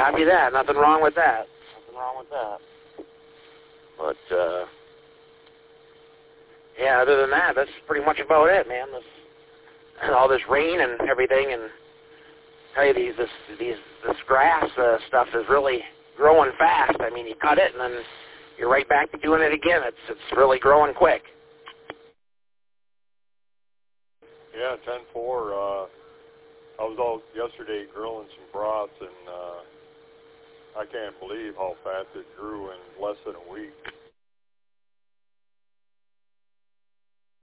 Copy that. Nothing wrong with that. Nothing wrong with that. But, yeah, other than that, that's pretty much about it, man. All this rain and everything, and tell you, this grass stuff is really growing fast. I mean, you cut it, and then you're right back to doing it again. It's really growing quick. Yeah, 10-4. I was out yesterday grilling some broths, and I can't believe how fast it grew in less than a week.